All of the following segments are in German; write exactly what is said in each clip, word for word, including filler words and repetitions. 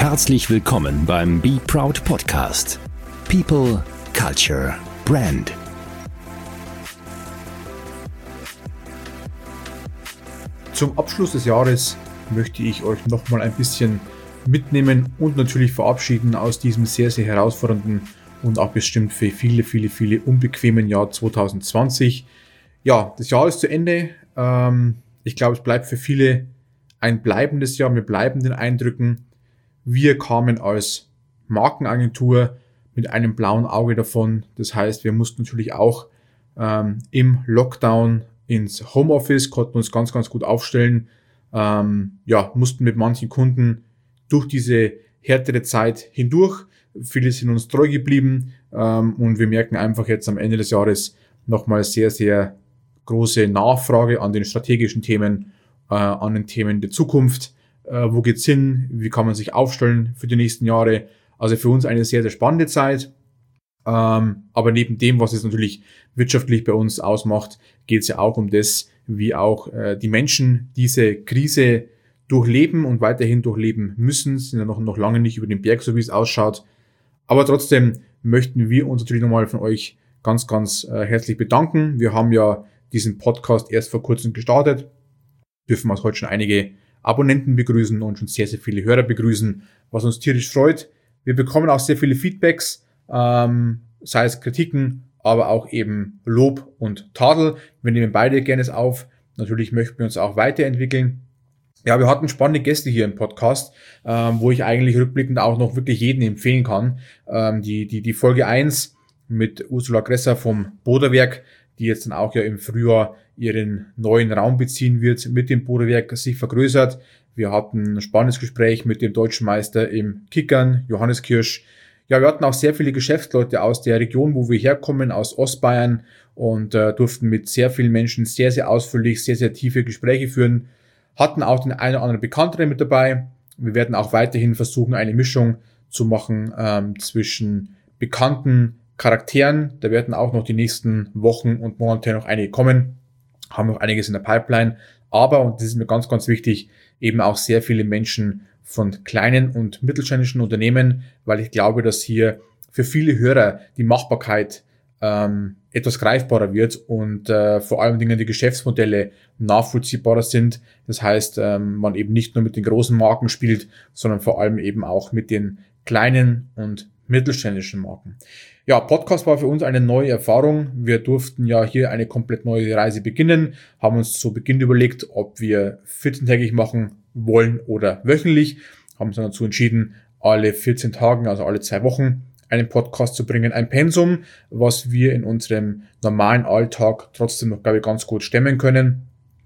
Herzlich willkommen beim Be Proud Podcast. People, Culture, Brand. Zum Abschluss des Jahres möchte ich euch nochmal ein bisschen mitnehmen und natürlich verabschieden aus diesem sehr, sehr herausfordernden und auch bestimmt für viele, viele, viele unbequemen Jahr zwanzig zwanzig. Ja, das Jahr ist zu Ende. Ich glaube, es bleibt für viele ein bleibendes Jahr mit bleibenden Eindrücken. Wir kamen als Markenagentur mit einem blauen Auge davon. Das heißt, wir mussten natürlich auch ähm, im Lockdown ins Homeoffice, konnten uns ganz, ganz gut aufstellen. Ähm, ja, mussten mit manchen Kunden durch diese härtere Zeit hindurch. Viele sind uns treu geblieben ähm, und wir merken einfach jetzt am Ende des Jahres nochmal sehr, sehr große Nachfrage an den strategischen Themen, äh, an den Themen der Zukunft. Äh, wo geht's hin? Wie kann man sich aufstellen für die nächsten Jahre? Also für uns eine sehr, sehr spannende Zeit. Ähm, aber neben dem, was es natürlich wirtschaftlich bei uns ausmacht, geht es ja auch um das, wie auch äh, die Menschen diese Krise durchleben und weiterhin durchleben müssen. Sind ja noch, noch lange nicht über den Berg, so wie es ausschaut. Aber trotzdem möchten wir uns natürlich nochmal von euch ganz, ganz äh, herzlich bedanken. Wir haben ja diesen Podcast erst vor kurzem gestartet. Dürfen uns heute schon einige Abonnenten begrüßen und schon sehr, sehr viele Hörer begrüßen, was uns tierisch freut. Wir bekommen auch sehr viele Feedbacks, ähm, sei es Kritiken, aber auch eben Lob und Tadel. Wir nehmen beide gerne auf. Natürlich möchten wir uns auch weiterentwickeln. Ja, wir hatten spannende Gäste hier im Podcast, ähm, wo ich eigentlich rückblickend auch noch wirklich jeden empfehlen kann. Ähm, die, die, die Folge eins mit Ursula Gresser vom Boderwerk, die jetzt dann auch ja im Frühjahr ihren neuen Raum beziehen wird, mit dem Boderwerk sich vergrößert. Wir hatten ein spannendes Gespräch mit dem Deutschen Meister im Kickern, Johannes Kirsch. Ja, wir hatten auch sehr viele Geschäftsleute aus der Region, wo wir herkommen, aus Ostbayern und äh, durften mit sehr vielen Menschen sehr, sehr ausführlich, sehr, sehr tiefe Gespräche führen. Hatten auch den einen oder anderen Bekannteren mit dabei. Wir werden auch weiterhin versuchen, eine Mischung zu machen ähm, zwischen bekannten Charakteren. Da werden auch noch die nächsten Wochen und Monate noch einige kommen. Haben noch einiges in der Pipeline. Aber, und das ist mir ganz, ganz wichtig, eben auch sehr viele Menschen von kleinen und mittelständischen Unternehmen, weil ich glaube, dass hier für viele Hörer die Machbarkeit ähm, etwas greifbarer wird und äh, vor allem Dingen die Geschäftsmodelle nachvollziehbarer sind. Das heißt, ähm, man eben nicht nur mit den großen Marken spielt, sondern vor allem eben auch mit den kleinen und mittelständischen Marken. Ja, Podcast war für uns eine neue Erfahrung. Wir durften ja hier eine komplett neue Reise beginnen, haben uns zu Beginn überlegt, ob wir vierzehntägig machen wollen oder wöchentlich, haben uns dann dazu entschieden, alle vierzehn Tagen, also alle zwei Wochen, einen Podcast zu bringen, ein Pensum, was wir in unserem normalen Alltag trotzdem noch, glaube ich, ganz gut stemmen können.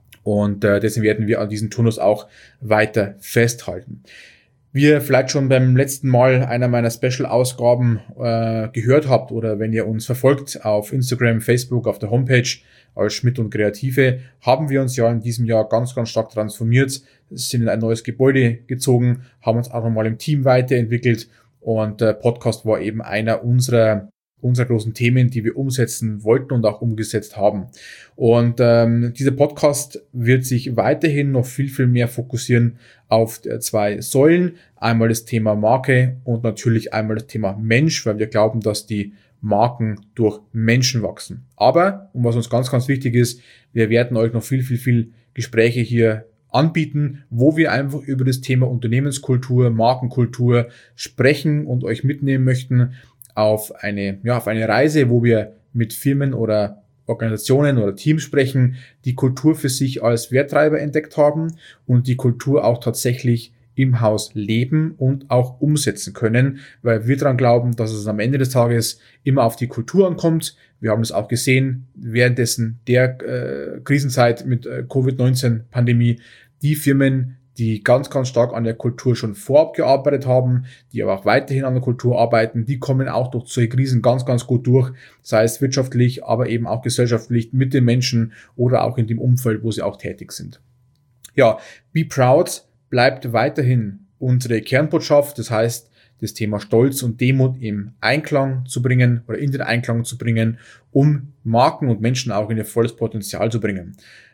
Und äh, deswegen werden wir an diesem Turnus auch weiter festhalten. Wie ihr vielleicht schon beim letzten Mal einer meiner Special-Ausgaben äh, gehört habt oder wenn ihr uns verfolgt auf Instagram, Facebook, auf der Homepage als Schmidt und Kreative, haben wir uns ja in diesem Jahr ganz, ganz stark transformiert, sind in ein neues Gebäude gezogen, haben uns auch nochmal im Team weiterentwickelt und der Podcast war eben einer unserer unserer großen Themen, die wir umsetzen wollten und auch umgesetzt haben. Und ähm, dieser Podcast wird sich weiterhin noch viel, viel mehr fokussieren auf zwei Säulen. Einmal das Thema Marke und natürlich einmal das Thema Mensch, weil wir glauben, dass die Marken durch Menschen wachsen. Aber, und was uns ganz, ganz wichtig ist, wir werden euch noch viel, viel, viel Gespräche hier anbieten, wo wir einfach über das Thema Unternehmenskultur, Markenkultur sprechen und euch mitnehmen möchten auf eine, ja, auf eine Reise, wo wir mit Firmen oder Organisationen oder Teams sprechen, die Kultur für sich als Werttreiber entdeckt haben und die Kultur auch tatsächlich im Haus leben und auch umsetzen können, weil wir daran glauben, dass es am Ende des Tages immer auf die Kultur ankommt. Wir haben es auch gesehen währenddessen der äh, Krisenzeit mit äh, Covid neunzehn Pandemie, die Firmen, die ganz, ganz stark an der Kultur schon vorab gearbeitet haben, die aber auch weiterhin an der Kultur arbeiten, die kommen auch durch solche Krisen ganz, ganz gut durch, sei es wirtschaftlich, aber eben auch gesellschaftlich mit den Menschen oder auch in dem Umfeld, wo sie auch tätig sind. Ja, Be Proud bleibt weiterhin unsere Kernbotschaft, das heißt, das Thema Stolz und Demut im Einklang zu bringen oder in den Einklang zu bringen, um Marken und Menschen auch in ihr volles Potenzial zu bringen.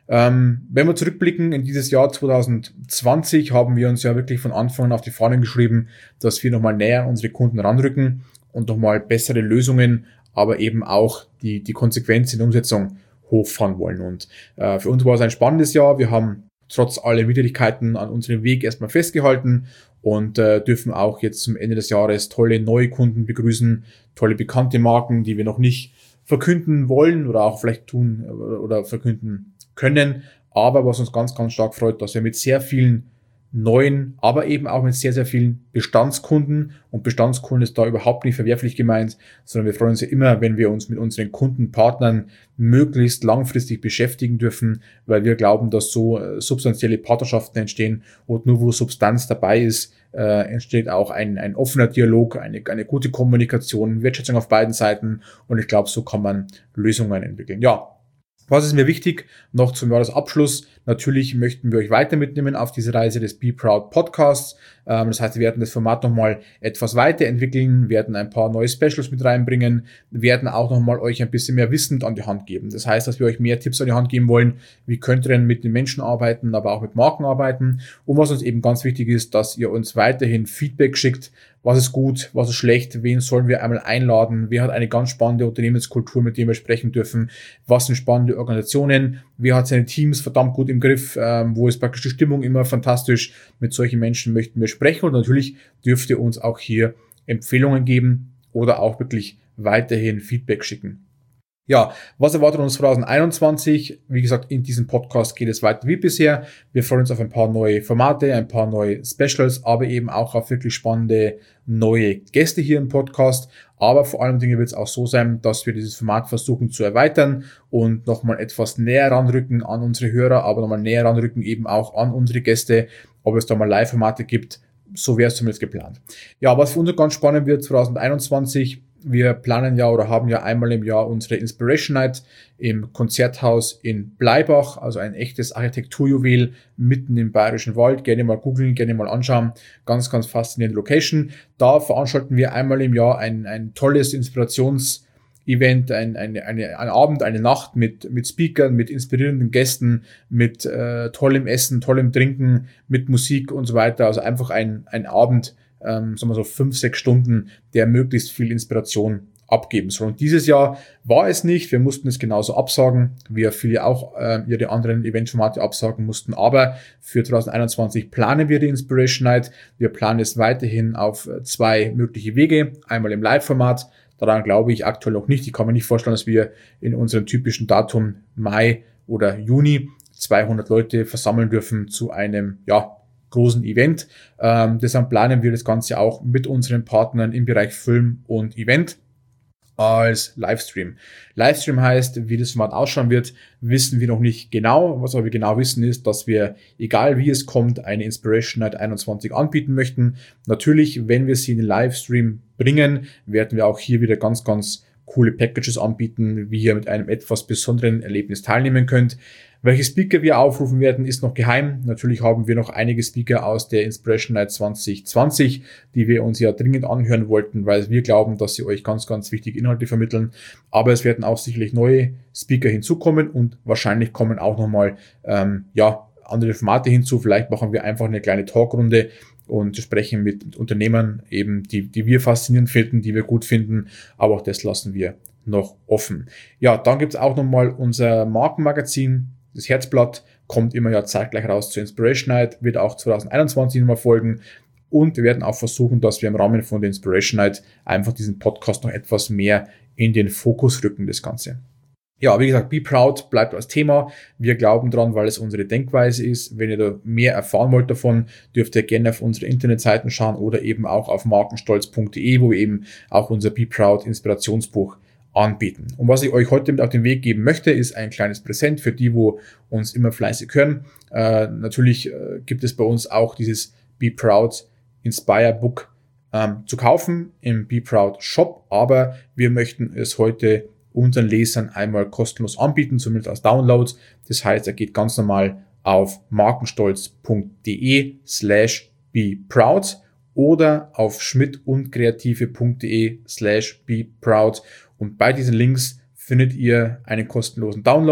Ähm, wenn wir zurückblicken in dieses Jahr zwanzig zwanzig, haben wir uns ja wirklich von Anfang an auf die Fahnen geschrieben, dass wir nochmal näher an unsere Kunden ranrücken und nochmal bessere Lösungen, aber eben auch die, die Konsequenz in der Umsetzung hochfahren wollen. Und äh, für uns war es ein spannendes Jahr. Wir haben trotz aller Widrigkeiten an unserem Weg erstmal festgehalten und äh, dürfen auch jetzt zum Ende des Jahres tolle neue Kunden begrüßen, tolle bekannte Marken, die wir noch nicht verkünden wollen oder auch vielleicht tun oder, oder verkünden können. Aber was uns ganz, ganz stark freut, dass wir mit sehr vielen neuen, aber eben auch mit sehr, sehr vielen Bestandskunden, und Bestandskunden ist da überhaupt nicht verwerflich gemeint, sondern wir freuen uns ja immer, wenn wir uns mit unseren Kundenpartnern möglichst langfristig beschäftigen dürfen, weil wir glauben, dass so äh, substanzielle Partnerschaften entstehen, und nur wo Substanz dabei ist, äh, entsteht auch ein, ein offener Dialog, eine, eine gute Kommunikation, Wertschätzung auf beiden Seiten, und ich glaube, so kann man Lösungen entwickeln. Ja. Was ist mir wichtig? Noch zum Jahresabschluss. Natürlich möchten wir euch weiter mitnehmen auf diese Reise des Be Proud Podcasts. Das heißt, wir werden das Format nochmal etwas weiterentwickeln, werden ein paar neue Specials mit reinbringen, werden auch nochmal euch ein bisschen mehr Wissen an die Hand geben. Das heißt, dass wir euch mehr Tipps an die Hand geben wollen, wie könnt ihr denn mit den Menschen arbeiten, aber auch mit Marken arbeiten. Und was uns eben ganz wichtig ist, dass ihr uns weiterhin Feedback schickt. Was ist gut, was ist schlecht, wen sollen wir einmal einladen, wer hat eine ganz spannende Unternehmenskultur, mit dem wir sprechen dürfen, was sind spannende Organisationen, wer hat seine Teams verdammt gut im Griff, ähm, wo ist praktisch die Stimmung immer fantastisch. Mit solchen Menschen möchten wir sprechen, und natürlich dürft ihr uns auch hier Empfehlungen geben oder auch wirklich weiterhin Feedback schicken. Ja, was erwartet uns zwanzig einundzwanzig? Wie gesagt, in diesem Podcast geht es weiter wie bisher. Wir freuen uns auf ein paar neue Formate, ein paar neue Specials, aber eben auch auf wirklich spannende neue Gäste hier im Podcast. Aber vor allem Dingen wird es auch so sein, dass wir dieses Format versuchen zu erweitern und nochmal etwas näher ranrücken an unsere Hörer, aber nochmal näher ranrücken eben auch an unsere Gäste, ob es da mal Live-Formate gibt. So wäre es zumindest geplant. Ja, was für uns ganz spannend wird zwanzig einundzwanzig, wir planen ja oder haben ja einmal im Jahr unsere Inspiration Night im Konzerthaus in Bleibach, also ein echtes Architekturjuwel mitten im Bayerischen Wald. Gerne mal googeln, gerne mal anschauen. Ganz, ganz faszinierende Location. Da veranstalten wir einmal im Jahr ein, ein tolles Inspirations-Event, ein, eine, eine, ein Abend, eine Nacht mit, mit Speakern, mit inspirierenden Gästen, mit äh, tollem Essen, tollem Trinken, mit Musik und so weiter. Also einfach ein, ein Abend, ähm, sagen wir so fünf, sechs Stunden, der möglichst viel Inspiration abgeben soll. Und dieses Jahr war es nicht. Wir mussten es genauso absagen, wie viele auch äh, ihre anderen Eventformate absagen mussten. Aber für zwanzig einundzwanzig planen wir die Inspiration Night. Wir planen es weiterhin auf zwei mögliche Wege. Einmal im Live-Format. Daran glaube ich aktuell noch nicht. Ich kann mir nicht vorstellen, dass wir in unserem typischen Datum Mai oder Juni zweihundert Leute versammeln dürfen zu einem, ja, großen Event. Ähm, deshalb planen wir das Ganze auch mit unseren Partnern im Bereich Film und Event als Livestream. Livestream heißt, wie das Format ausschauen wird, wissen wir noch nicht genau. Was aber wir genau wissen ist, dass wir, egal wie es kommt, eine Inspiration Night einundzwanzig anbieten möchten. Natürlich, wenn wir sie in den Livestream bringen, werden wir auch hier wieder ganz, ganz coole Packages anbieten, wie ihr mit einem etwas besonderen Erlebnis teilnehmen könnt. Welche Speaker wir aufrufen werden, ist noch geheim. Natürlich haben wir noch einige Speaker aus der Inspiration Night zwanzig zwanzig, die wir uns ja dringend anhören wollten, weil wir glauben, dass sie euch ganz, ganz wichtige Inhalte vermitteln. Aber es werden auch sicherlich neue Speaker hinzukommen, und wahrscheinlich kommen auch nochmal ähm, ja, andere Formate hinzu. Vielleicht machen wir einfach eine kleine Talkrunde und sprechen mit, mit Unternehmern eben, die, die wir faszinierend finden, die wir gut finden. Aber auch das lassen wir noch offen. Ja, dann gibt es auch nochmal unser Markenmagazin. Das Herzblatt kommt immer ja zeitgleich raus zur Inspiration Night, wird auch zwanzig einundzwanzig nochmal folgen, und wir werden auch versuchen, dass wir im Rahmen von der Inspiration Night einfach diesen Podcast noch etwas mehr in den Fokus rücken, das Ganze. Ja, wie gesagt, Be Proud bleibt als Thema. Wir glauben dran, weil es unsere Denkweise ist. Wenn ihr da mehr erfahren wollt davon, dürft ihr gerne auf unsere Internetseiten schauen oder eben auch auf markenstolz punkt de, wo wir eben auch unser Be Proud Inspirationsbuch anbieten. Und was ich euch heute mit auf den Weg geben möchte, ist ein kleines Präsent für die, wo uns immer fleißig hören. Äh, natürlich äh, gibt es bei uns auch dieses Be Proud Inspire Book ähm, zu kaufen im Be Proud Shop, aber wir möchten es heute unseren Lesern einmal kostenlos anbieten, zumindest als Download. Das heißt, er geht ganz normal auf markenstolz punkt de slash be proud oder auf schmidtundkreative punkt de slash be proud. Und bei diesen Links findet ihr einen kostenlosen Download.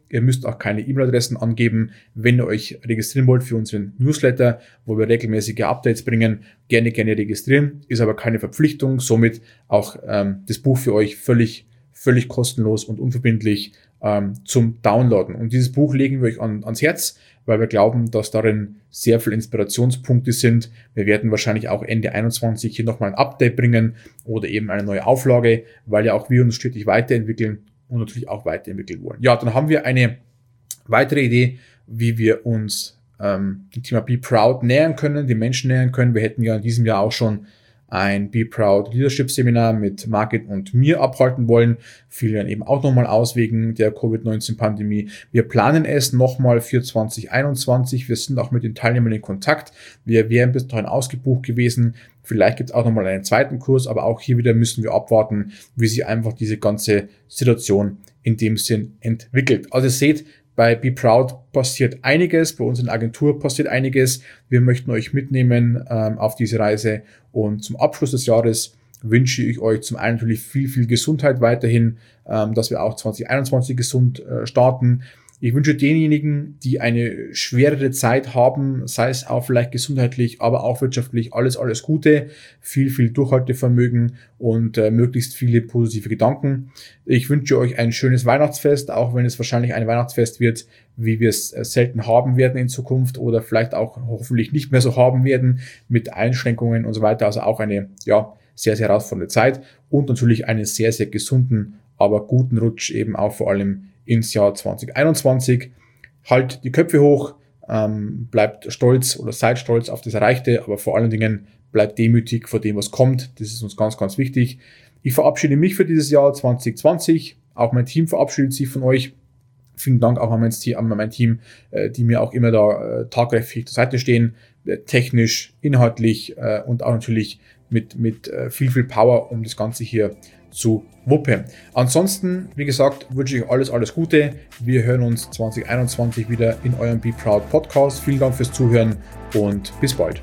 Ihr müsst auch keine E-Mail-Adressen angeben. Wenn ihr euch registrieren wollt für unseren Newsletter, wo wir regelmäßige Updates bringen, gerne, gerne registrieren. Ist aber keine Verpflichtung. Somit auch ähm, das Buch für euch völlig, völlig kostenlos und unverbindlich ähm, zum Downloaden. Und dieses Buch legen wir euch an, ans Herz, weil wir glauben, dass darin sehr viele Inspirationspunkte sind. Wir werden wahrscheinlich auch Ende einundzwanzig hier nochmal ein Update bringen oder eben eine neue Auflage, weil ja auch wir uns stetig weiterentwickeln und natürlich auch weiterentwickeln wollen. Ja, dann haben wir eine weitere Idee, wie wir uns ähm, dem Thema Be Proud nähern können, den Menschen nähern können. Wir hätten ja in diesem Jahr auch schon ein Be Proud Leadership Seminar mit Margit und mir abhalten wollen. Fiel dann eben auch nochmal aus wegen der Covid neunzehn Pandemie. Wir planen es nochmal für zwanzig einundzwanzig. Wir sind auch mit den Teilnehmern in Kontakt. Wir wären bis dahin ausgebucht gewesen. Vielleicht gibt es auch nochmal einen zweiten Kurs, aber auch hier wieder müssen wir abwarten, wie sich einfach diese ganze Situation in dem Sinn entwickelt. Also ihr seht, bei Be Proud passiert einiges, bei uns in der Agentur passiert einiges. Wir möchten euch mitnehmen ähm, auf diese Reise und zum Abschluss des Jahres wünsche ich euch zum einen natürlich viel, viel Gesundheit weiterhin, ähm, dass wir auch zwanzig einundzwanzig gesund äh, starten. Ich wünsche denjenigen, die eine schwerere Zeit haben, sei es auch vielleicht gesundheitlich, aber auch wirtschaftlich, alles, alles Gute, viel, viel Durchhaltevermögen und äh, möglichst viele positive Gedanken. Ich wünsche euch ein schönes Weihnachtsfest, auch wenn es wahrscheinlich ein Weihnachtsfest wird, wie wir es äh, selten haben werden in Zukunft oder vielleicht auch hoffentlich nicht mehr so haben werden mit Einschränkungen und so weiter. Also auch eine, ja, sehr, sehr herausfordernde Zeit und natürlich einen sehr, sehr gesunden, aber guten Rutsch eben auch vor allem ins Jahr zwanzig einundzwanzig. Halt die Köpfe hoch, ähm, bleibt stolz oder seid stolz auf das Erreichte, aber vor allen Dingen bleibt demütig vor dem, was kommt. Das ist uns ganz, ganz wichtig. Ich verabschiede mich für dieses Jahr zwanzig zwanzig. Auch mein Team verabschiedet sich von euch. Vielen Dank auch an mein Team, an mein Team äh, die mir auch immer da äh, tatkräftig zur Seite stehen, äh, technisch, inhaltlich äh, und auch natürlich mit, mit äh, viel, viel Power, um das Ganze hier zu wuppen. Ansonsten, wie gesagt, wünsche ich euch alles, alles Gute. Wir hören uns zwanzig einundzwanzig wieder in eurem Be Proud Podcast. Vielen Dank fürs Zuhören und bis bald.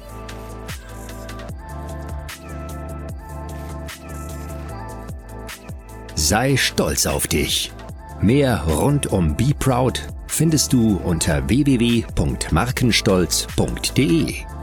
Sei stolz auf dich. Mehr rund um Be Proud findest du unter w w w punkt markenstolz punkt d e.